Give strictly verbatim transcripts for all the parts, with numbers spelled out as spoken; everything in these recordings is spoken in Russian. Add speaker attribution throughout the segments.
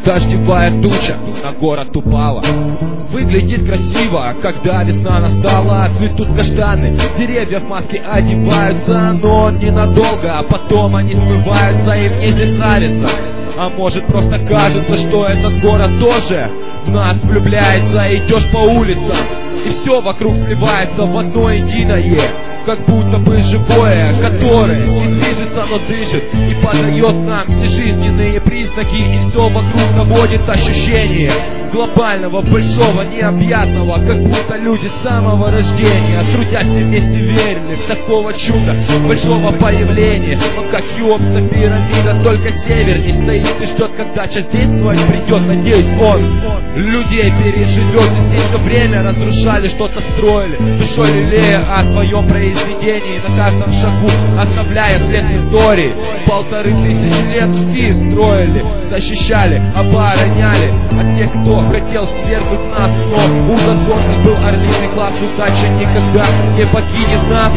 Speaker 1: Дождевая туча на город упала. Выглядит красиво, когда весна настала. Цветут каштаны, деревья в маске одеваются, но ненадолго, а потом они смываются. И мне здесь нравится. А может просто кажется, что этот город тоже в нас влюбляется. Идешь по улицам, и все вокруг сливается в одно единое, как будто бы живое, которое не движется, но дышит и подает нам все жизненные признаки. И все вокруг наводит ощущение глобального, большого, необъятного, как будто люди с самого рождения, трудясь вместе, верили в такого чуда, большого появления. Но как Хеопса пирамида, только северней стоит и ждет, когда часть действовать придет. Надеюсь, он людей переживет. И здесь все время разрушали, что-то строили, душой лелея о своем произведении, на каждом шагу оставляя след истории. Полторы тысячи лет стиль строили, защищали, обороняли от тех, кто хотел свергнуть нас. Но у дозорных был орлиный глаз, удача никогда не покинет нас.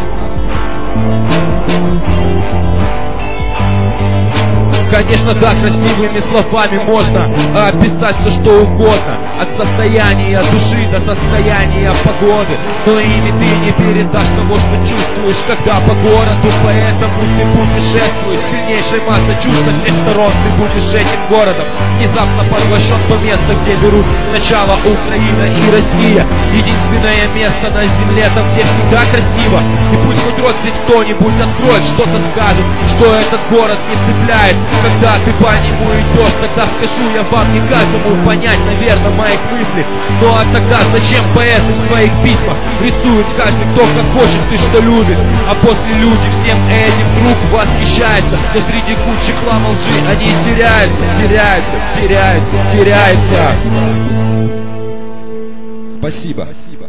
Speaker 1: Конечно, да, красивыми словами можно описать все, что угодно, от состояния души до состояния погоды. Но ими ты не передашь того, что чувствуешь, когда по городу. Поэтому ты путешествуешь, сильнейшей массой чувств со всех сторон. Ты будешь этим городом внезапно поглощен по месту, где берут начало Украина и Россия. Единственное место на земле, там где всегда красиво. И пусть хоть рот здесь кто-нибудь откроет, что-то скажет, что этот город не цепляет. Когда ты по нему идешь, тогда скажу я вам, не каждому понять, наверное, моих мыслей. Ну а тогда зачем поэты в своих письмах рисуют каждый, кто как хочет и что любит? А после люди всем этим вдруг восхищаются, но среди кучи хлама лжи они теряются, теряются, теряются, теряются. Спасибо.